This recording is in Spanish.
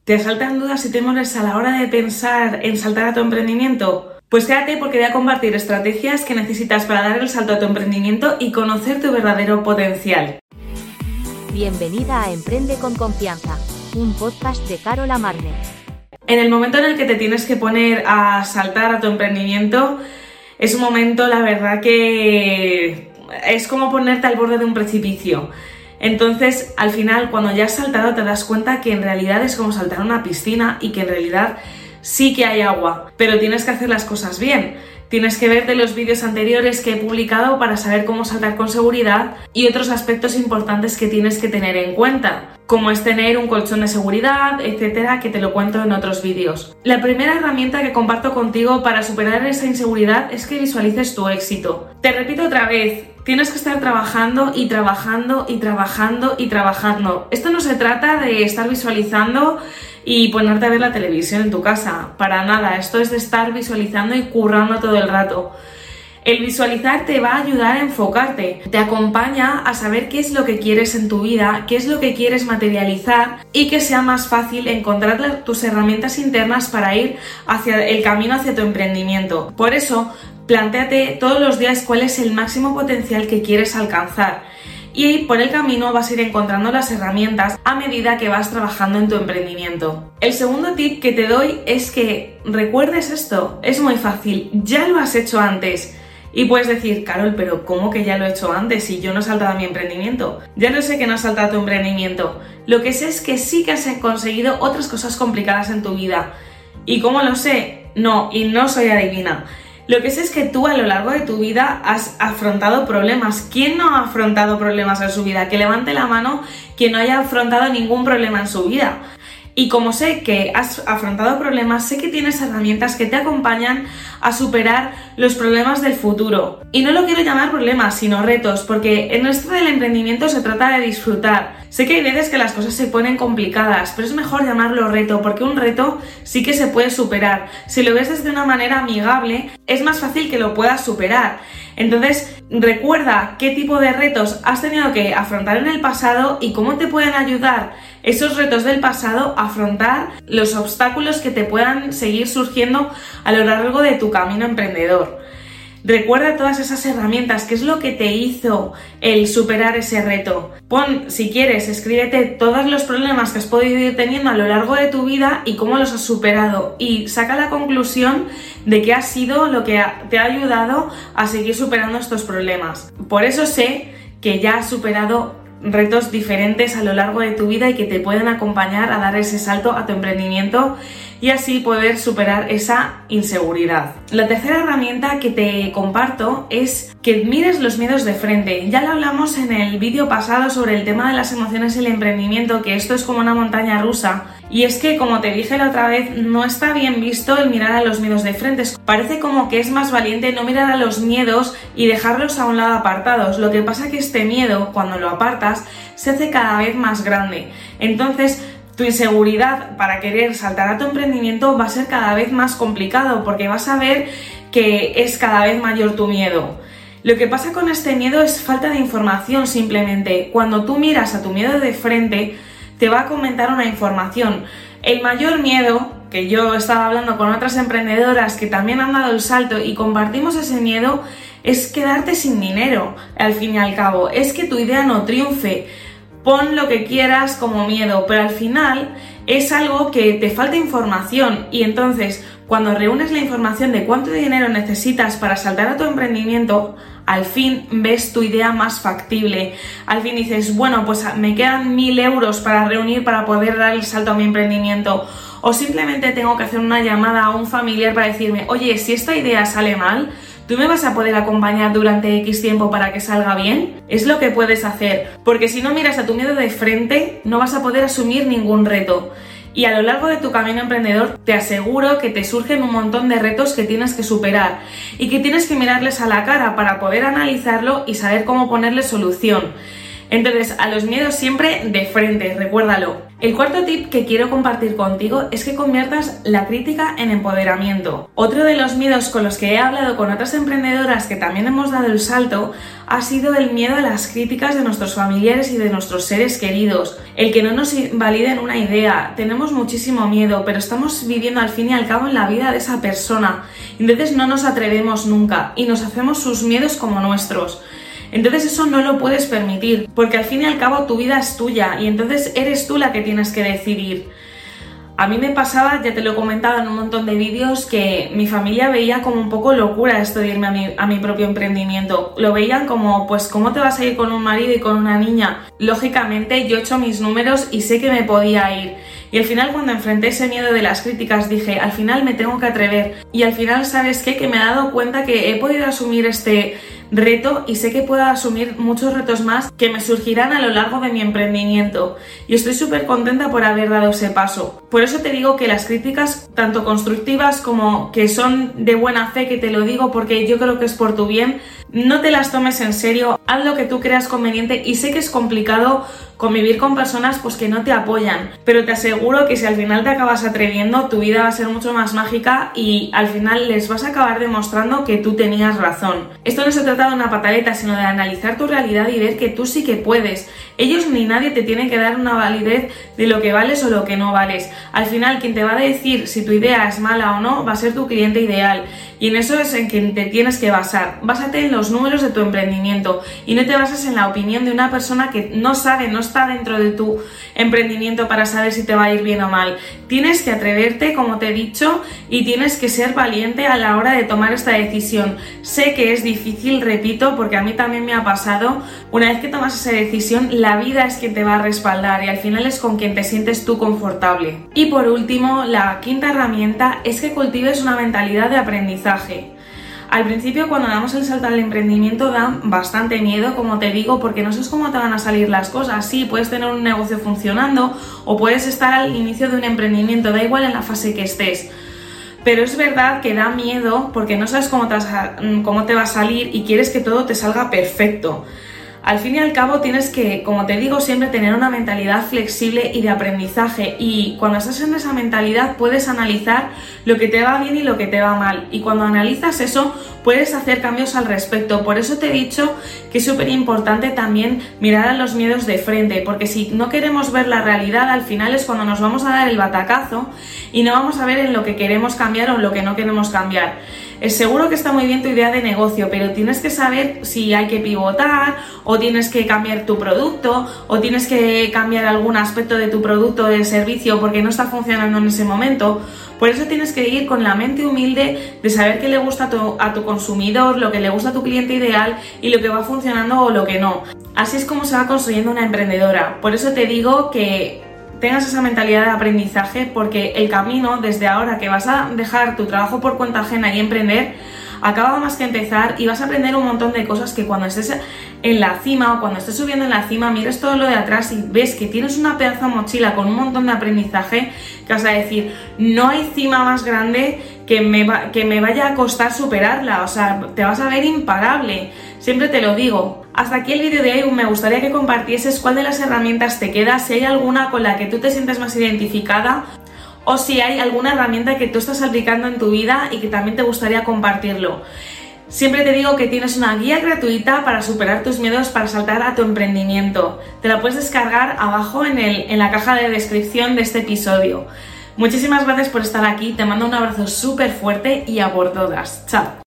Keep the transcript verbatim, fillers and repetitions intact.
¿Te asaltan dudas y temores a la hora de pensar en saltar a tu emprendimiento? Pues quédate porque voy a compartir estrategias que necesitas para dar el salto a tu emprendimiento y conocer tu verdadero potencial. Bienvenida a Emprende con Confianza, un podcast de Carol Amarne. En el momento en el que te tienes que poner a saltar a tu emprendimiento, es un momento, la verdad, que es como ponerte al borde de un precipicio. Entonces, al final, cuando ya has saltado, te das cuenta que en realidad es como saltar a una piscina y que en realidad sí que hay agua, pero tienes que hacer las cosas bien. Tienes que verte los vídeos anteriores que he publicado para saber cómo saltar con seguridad y otros aspectos importantes que tienes que tener en cuenta, como es tener un colchón de seguridad, etcétera, que te lo cuento en otros vídeos. La primera herramienta que comparto contigo para superar esa inseguridad es que visualices tu éxito. Te repito otra vez, tienes que estar trabajando y trabajando y trabajando y trabajando. Esto no se trata de estar visualizando y ponerte a ver la televisión en tu casa, para nada. Esto es de estar visualizando y currando todo el rato. El visualizar te va a ayudar a enfocarte, te acompaña a saber qué es lo que quieres en tu vida, qué es lo que quieres materializar y que sea más fácil encontrar tus herramientas internas para ir hacia el camino hacia tu emprendimiento. Por eso, plantéate todos los días cuál es el máximo potencial que quieres alcanzar. Y por el camino vas a ir encontrando las herramientas a medida que vas trabajando en tu emprendimiento. El segundo tip que te doy es que recuerdes esto. Es muy fácil, ya lo has hecho antes. Y puedes decir, Carol, pero ¿cómo que ya lo he hecho antes si yo no he saltado a mi emprendimiento? Ya no sé que no has saltado a tu emprendimiento. Lo que sé es que sí que has conseguido otras cosas complicadas en tu vida. ¿Y cómo lo sé? No, y no soy adivina. Lo que sé es que tú a lo largo de tu vida has afrontado problemas. ¿Quién no ha afrontado problemas en su vida? Que levante la mano quien no haya afrontado ningún problema en su vida. Y como sé que has afrontado problemas, sé que tienes herramientas que te acompañan a superar los problemas del futuro. Y no lo quiero llamar problemas, sino retos, porque en esto del emprendimiento se trata de disfrutar. Sé que hay veces que las cosas se ponen complicadas, pero es mejor llamarlo reto, porque un reto sí que se puede superar. Si lo ves desde una manera amigable, es más fácil que lo puedas superar. Entonces, recuerda qué tipo de retos has tenido que afrontar en el pasado y cómo te pueden ayudar esos retos del pasado a afrontar los obstáculos que te puedan seguir surgiendo a lo largo de tu camino emprendedor. Recuerda todas esas herramientas, qué es lo que te hizo el superar ese reto. Pon, si quieres, escríbete todos los problemas que has podido ir teniendo a lo largo de tu vida y cómo los has superado y saca la conclusión de qué ha sido lo que te ha ayudado a seguir superando estos problemas. Por eso sé que ya has superado retos diferentes a lo largo de tu vida y que te pueden acompañar a dar ese salto a tu emprendimiento y así poder superar esa inseguridad. La tercera herramienta que te comparto es que mires los miedos de frente. Ya lo hablamos en el vídeo pasado sobre el tema de las emociones y el emprendimiento, que esto es como una montaña rusa. Y es que, como te dije la otra vez, no está bien visto el mirar a los miedos de frente. Parece como que es más valiente no mirar a los miedos y dejarlos a un lado apartados. Lo que pasa es que este miedo, cuando lo apartas, se hace cada vez más grande. Entonces, tu inseguridad para querer saltar a tu emprendimiento va a ser cada vez más complicado porque vas a ver que es cada vez mayor tu miedo. Lo que pasa con este miedo es falta de información simplemente. Cuando tú miras a tu miedo de frente, te va a comentar una información. El mayor miedo, que yo estaba hablando con otras emprendedoras que también han dado el salto y compartimos ese miedo, es quedarte sin dinero, al fin y al cabo. Es que tu idea no triunfe. Pon lo que quieras como miedo, pero al final es algo que te falta información y entonces cuando reúnes la información de cuánto dinero necesitas para saltar a tu emprendimiento, al fin ves tu idea más factible. Al fin dices, bueno, pues me quedan mil euros para reunir para poder dar el salto a mi emprendimiento. O simplemente tengo que hacer una llamada a un familiar para decirme, oye, si esta idea sale mal, ¿tú me vas a poder acompañar durante X tiempo para que salga bien? Es lo que puedes hacer, porque si no miras a tu miedo de frente, no vas a poder asumir ningún reto. Y a lo largo de tu camino emprendedor, te aseguro que te surgen un montón de retos que tienes que superar y que tienes que mirarles a la cara para poder analizarlo y saber cómo ponerle solución. Entonces, a los miedos siempre de frente, recuérdalo. El cuarto tip que quiero compartir contigo es que conviertas la crítica en empoderamiento. Otro de los miedos con los que he hablado con otras emprendedoras que también hemos dado el salto ha sido el miedo a las críticas de nuestros familiares y de nuestros seres queridos. El que no nos invaliden una idea. Tenemos muchísimo miedo, pero estamos viviendo al fin y al cabo en la vida de esa persona. Entonces no nos atrevemos nunca y nos hacemos sus miedos como nuestros. Entonces eso no lo puedes permitir, porque al fin y al cabo tu vida es tuya y entonces eres tú la que tienes que decidir. A mí me pasaba, ya te lo he comentado en un montón de vídeos, que mi familia veía como un poco locura esto de irme a mi, a mi propio emprendimiento. Lo veían como, pues, ¿cómo te vas a ir con un marido y con una niña? Lógicamente yo he hecho mis números y sé que me podía ir. Y al final, cuando enfrenté ese miedo de las críticas, dije, al final me tengo que atrever. Y al final, ¿sabes qué? Que me he dado cuenta que he podido asumir este reto y sé que puedo asumir muchos retos más que me surgirán a lo largo de mi emprendimiento. Y estoy súper contenta por haber dado ese paso. Por eso te digo que las críticas, tanto constructivas como que son de buena fe, que te lo digo porque yo creo que es por tu bien, no te las tomes en serio, haz lo que tú creas conveniente. Y sé que es complicado convivir con personas pues que no te apoyan, pero te aseguro que si al final te acabas atreviendo, tu vida va a ser mucho más mágica y al final les vas a acabar demostrando que tú tenías razón. Esto no se trata de una pataleta, sino de analizar tu realidad y ver que tú sí que puedes. Ellos ni nadie te tiene que dar una validez de lo que vales o lo que no vales. Al final, quien te va a decir si tu idea es mala o no va a ser tu cliente ideal. Y en eso es en quien te tienes que basar. Básate en los números de tu emprendimiento y no te bases en la opinión de una persona que no sabe, no está dentro de tu emprendimiento para saber si te va a ir bien o mal. Tienes que atreverte, como te he dicho, y tienes que ser valiente a la hora de tomar esta decisión. Sé que es difícil, repito, porque a mí también me ha pasado. Una vez que tomas esa decisión, la vida es quien te va a respaldar y al final es con quien te sientes tú confortable. Y por último, la quinta herramienta es que cultives una mentalidad de aprendizaje. Al principio, cuando damos el salto al emprendimiento, da bastante miedo, como te digo, porque no sabes cómo te van a salir las cosas. Sí, puedes tener un negocio funcionando o puedes estar al inicio de un emprendimiento, da igual en la fase que estés. Pero es verdad que da miedo porque no sabes cómo te, vas a, cómo te va a salir y quieres que todo te salga perfecto. Al fin y al cabo tienes que, como te digo siempre, tener una mentalidad flexible y de aprendizaje, y cuando estás en esa mentalidad puedes analizar lo que te va bien y lo que te va mal, y cuando analizas eso puedes hacer cambios al respecto. Por eso te he dicho que es súper importante también mirar a los miedos de frente, porque si no queremos ver la realidad, al final es cuando nos vamos a dar el batacazo y no vamos a ver en lo que queremos cambiar o en lo que no queremos cambiar. Es seguro que está muy bien tu idea de negocio, pero tienes que saber si hay que pivotar o tienes que cambiar tu producto o tienes que cambiar algún aspecto de tu producto o de servicio porque no está funcionando en ese momento. Por eso tienes que ir con la mente humilde de saber qué le gusta a tu, a tu consumidor, lo que le gusta a tu cliente ideal y lo que va funcionando o lo que no. Así es como se va construyendo una emprendedora. Por eso te digo que tengas esa mentalidad de aprendizaje, porque el camino desde ahora que vas a dejar tu trabajo por cuenta ajena y emprender acaba más que empezar, y vas a aprender un montón de cosas que cuando estés en la cima o cuando estés subiendo en la cima mires todo lo de atrás y ves que tienes una pedazo de mochila con un montón de aprendizaje que vas a decir, no hay cima más grande que me, va, que me vaya a costar superarla. O sea, te vas a ver imparable, siempre te lo digo. Hasta aquí el vídeo de hoy. Me gustaría que compartieses cuál de las herramientas te queda, si hay alguna con la que tú te sientes más identificada o si hay alguna herramienta que tú estás aplicando en tu vida y que también te gustaría compartirlo. Siempre te digo que tienes una guía gratuita para superar tus miedos, para saltar a tu emprendimiento. Te la puedes descargar abajo en, el, en la caja de descripción de este episodio. Muchísimas gracias por estar aquí, te mando un abrazo súper fuerte y a por todas. Chao.